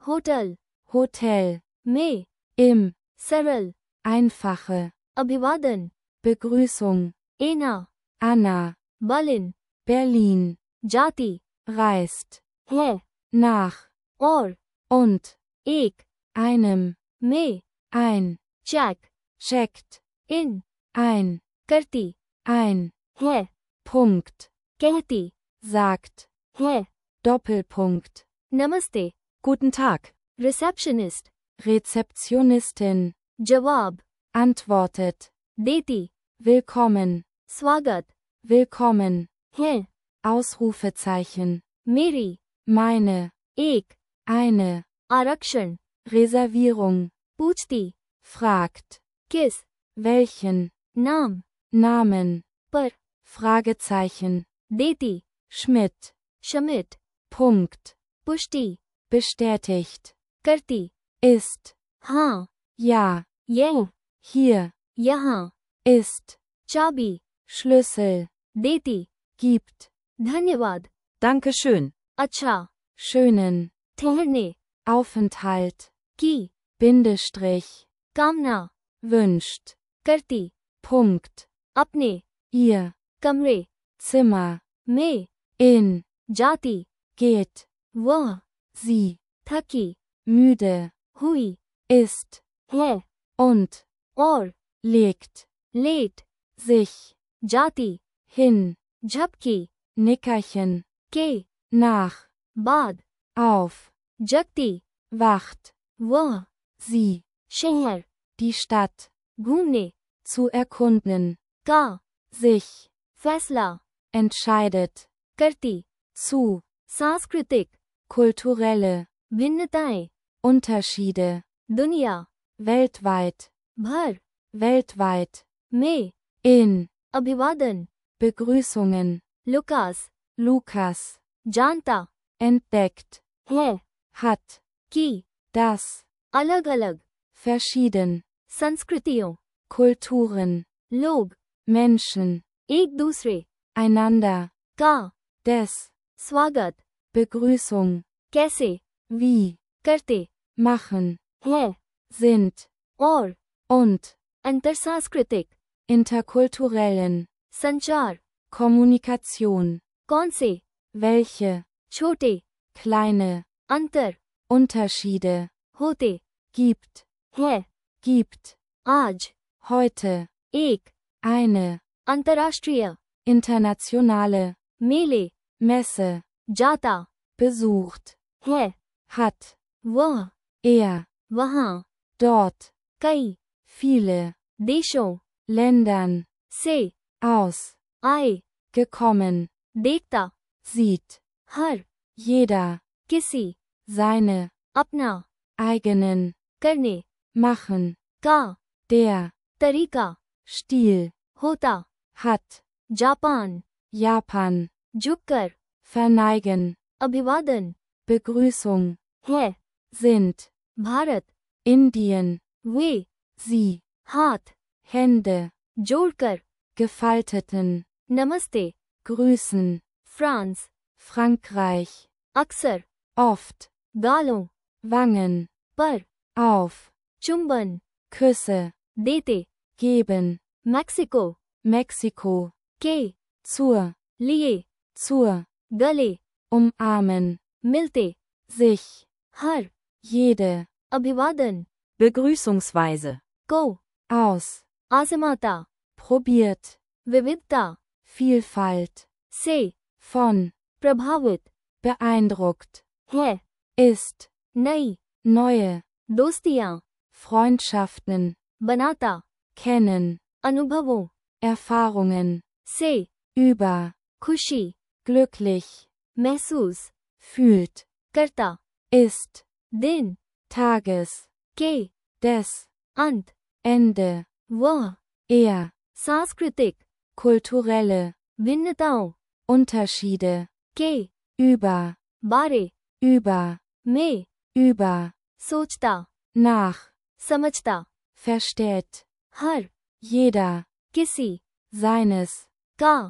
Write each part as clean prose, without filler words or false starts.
Hotel, Hotel, में, im, सरल, einfache, अभिवादन, Begrüßung, Anna, Anna, Berlin, Berlin, जाति, reist, है, nach, और, und, एक, einem, में, ein, check, checkt, in, ein, करती, ein, है, Punkt, कहती, sagt, है, Doppelpunkt, नमस्ते, guten Tag, रिसेप्शनिस्ट, Rezeptionistin, जवाब, antwortet, देती, willkommen, स्वागत, willkommen, है, Ausrufezeichen, मेरी, meine, एक, eine, आरक्षण, Reservierung, पूछती, fragt, किस, welchen, नाम, Namen, पर, Fragezeichen, देती, Schmidt, शमिट, Punkt, पुष्टि, bestätigt, करती, ist, हाँ, ja, यह, hier, यहाँ, ist, चाबी, Schlüssel, देती, gibt, धन्यवाद, Dankeschön, अच्छा, schönen, ठहरने, Aufenthalt, की, Bindestrich, कामना, wünscht, करती, Punkt, अपने, ihr, कमरे, Zimmer, में, in, जाती, geht, वह, sie, थकी, müde, हुई, ist, है, und, और, legt, लेट, sich, जाती, hin, झपकी, Nickerchen, के, nach, बाद, auf, जगती, wacht, वह, sie, शहर, die Stadt, घूमने, zu erkunden, का, sich, फैसला, entscheidet, करती, zu, सांस्कृतिक, kulturelle, भिन्नताएं, Unterschiede, दुनिया, weltweit, भर, weltweit, में, in, अभिवादन, Begrüßungen, लुकास, Lukas, जानता, entdeckt, है, hat, की, das, अलग अलग, verschieden, संस्कृतियों, Kulturen, लोग, Menschen, एक दूसरे, einander, का, des, स्वागत, Begrüßung, कैसे, wie, करते, machen, है, sind, और, und, अंतरसांस्कृतिक, interkulturellen, संचार, Kommunikation, कौन से, welche, छोटे, kleine, अंतर, Unterschiede, होते, gibt, है, gibt, आज, heute, एक, eine, अंतर्राष्ट्रीय, internationale, मेले, Messe, जाता, besucht, है, hat, वह, er, वहाँ, dort, कई, viele, देशों, Ländern, से, aus, आए, gekommen, देखता, sieht, हर, jeder, किसी, seine, अपना, eigenen, करने, machen, का, der, तरीका, Stil, होता, hat, जापान, Japan, झुककर, verneigen, अभिवादन, Begrüßung, है, sind, भारत, Indien, वे, sie, हाथ, Hände, जोड़कर, gefalteten, नमस्ते, grüßen, फ्रांस, Frankreich, अक्सर, oft, गालों, Wangen, पर, auf, चुंबन, Küsse, देते, geben, मैक्सिको, Mexiko, के, zur, लिए, zur, गले, umarmen, मिलते, sich, हर, jede, अभिवादन, Begrüßungsweise, को, aus, आजमाता, probiert, विविधता, Vielfalt, से, von, प्रभावित, beeindruckt, है, ist, नई, neue, दोस्तियां, Freundschaften, बनाता, kennen, अनुभवों, Erfahrungen, से, über, खुशी, glücklich, महसूस, fühlt, करता, ist, दिन, Tages, के, des, अंत, Ende, वह, er, सांस्कृतिक, kulturelle, भिन्नताओं, Unterschiede, के, über, बारे, über, में, über, सोचता, nach, समझता, versteht, हर, jeder, किसी, seines, का,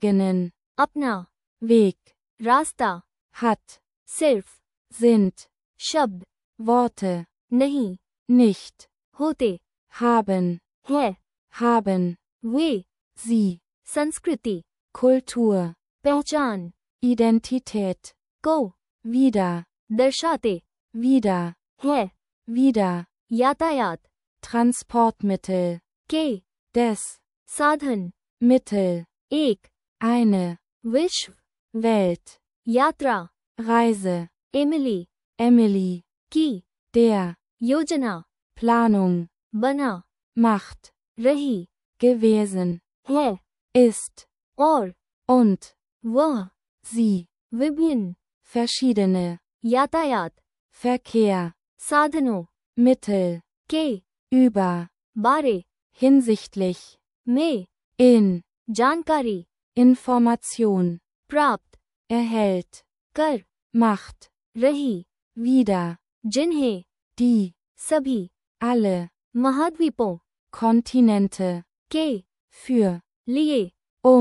eigenen, अपना, Weg, रास्ता, hat, सिर्फ, sind, शब्द, Worte, नहीं, nicht, होते, haben, है, haben, वे, sie, संस्कृति, Kultur, पहचान, Identität, को, wieder, दर्शाते, wieder, है, wieder, यातायात, Transportmittel, के, des, साधन, Mittel, एक, eine, विश्व, Welt, यात्रा, Reise, एमिली, Emily, की, der, योजना, Planung, बना, macht, रही, gewesen, है, ist, और, und, वह, sie, विभिन्न, verschiedene, यातायात, Verkehr, साधनों, Mittel, के, über, बारे, hinsichtlich, में, in, जानकारी, Information, प्राप्त, erhält, कर, macht, रही, wieder, जिन्हें, die, सभी, alle, महाद्वीपों, Kontinente, के, für, लिए,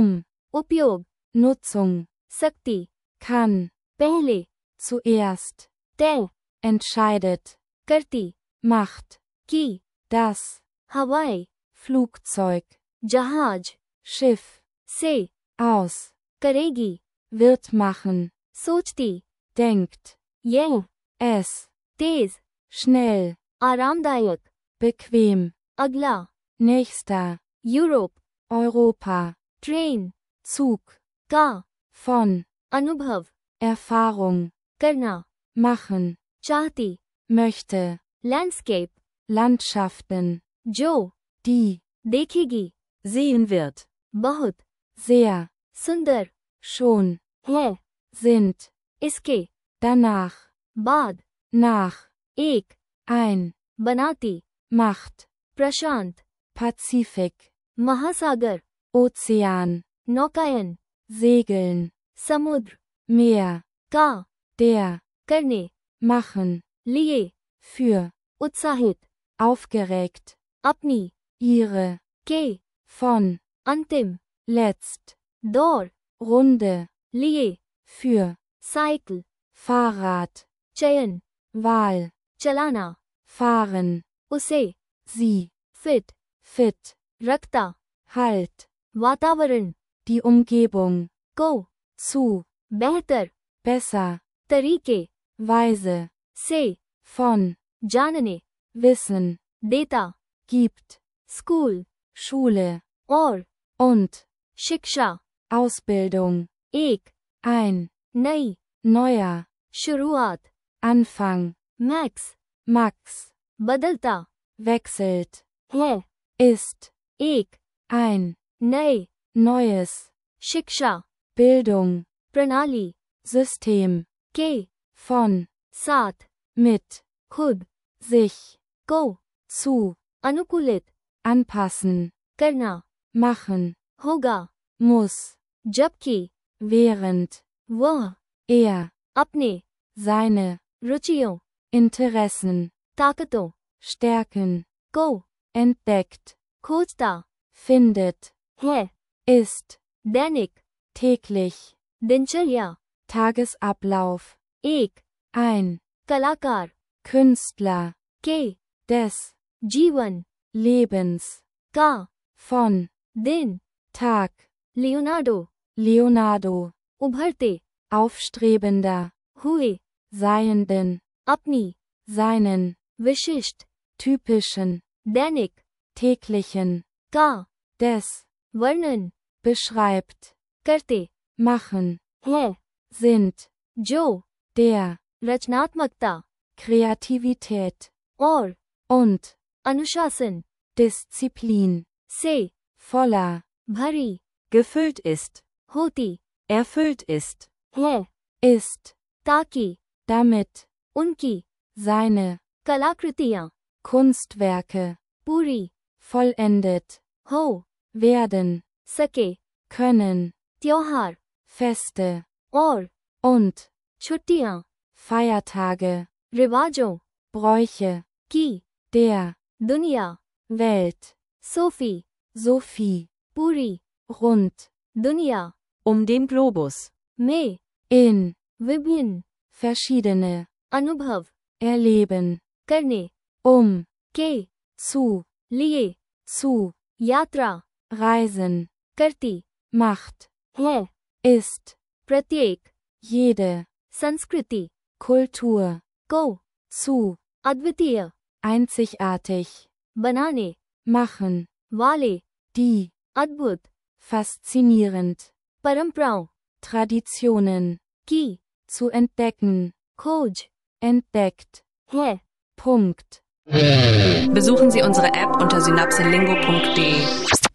उपयोग, Nutzung, सकती, kann, पहले, zuerst, तय, entscheidet, करती, macht, की, das, हवाई, Flugzeug, जहाज, Schiff, से, aus, करेगी, wird machen, सोचती, denkt, यह, es, तेज, schnell, आरामदायक, bequem, अगला, nächster, Europe, Europa, train, Zug, का, von, अनुभव, Erfahrung, करना, machen, चाहती, möchte, लैंडस्केप, Landschaften, जो, die, देखेगी, sehen wird, बहुत, sehr, सुंदर, schon, है, sind, इसके, danach, बाद, nach, एक, ein, बनाती, macht, प्रशांत, Pazifik, महासागर, Ozean, नौकायन, segeln, समुद्र, Meer, का, der, करने, machen, लिए, für, उत्साहित, aufgeregt, अपनी, ihre, के, von, अंतिम, letzt, दौड़, Runde, लिए, für, साइकिल, Fahrrad, चयन, Wahl, चलाना, fahren, उसे, sie, फिट, fit, रखता, halt, वातावरण, die Umgebung, को, zu, बेहतर, besser, तरीके, weise, से, von, जानने, wissen, देता, gibt, स्कूल, Schule, और, und, शिक्षा, Ausbildung, एक, ein, नई, neuer, शुरुआत, Anfang, मैक्स, Max, बदलता, wechselt, है, ist, एक, ein, नए, neues, शिक्षा, Bildung, प्रणाली, System, के, von, साथ, mit, खुद, sich, को, zu, अनुकूलित, anpassen, करना, machen, होगा, muss, जबकि, während, वह, er, अपने, seine, रुचियों, Interessen, ताकतों, Stärken, को, entdeckt, खोजता, findet, है, ist, दैनिक, täglich, दिनचर्या, Tagesablauf, एक, ein, कलाकार, Künstler, के, des, जीवन, Lebens, का, von, दिन, Tag, लियोनार्डो, Leonardo, उभरते, aufstrebender, हुए, seienden, अपनी, seinen, विशिष्ट, typischen, दैनिक, täglichen, का, des, वर्णन, beschreibt, करते, machen, है, sind, जो, der, रचनात्मकता, Kreativität, और, und, अनुशासन, Disziplin, से, voller, भरी, gefüllt ist, होती, erfüllt ist, है, ist, ताकि, damit, उनकी, seine, कलाकृतियाँ, Kunstwerke, पूरी, vollendet, हो, werden, सके, können, त्योहार, Feste, और, und, छुट्टियाँ, Feiertage, रिवाजों, Bräuche, की, der, दुनिया, Welt, सोफी, Sophie, पूरी, rund, दुनिया, den Globus, में, in, विभिन्न, verschiedene, अनुभव, erleben, करने के zu, लिए zu, यात्रा reisen, करती macht, है ist, प्रत्येक jede, संस्कृति Kultur, को zu, अद्वितीय einzigartig, बनाने machen, वाले die, अद्भुत faszinierend, परंपराओं Traditionen, की zu entdecken, खोज entdeckt, है Punkt. Besuchen Sie unsere App unter synapselingo.de.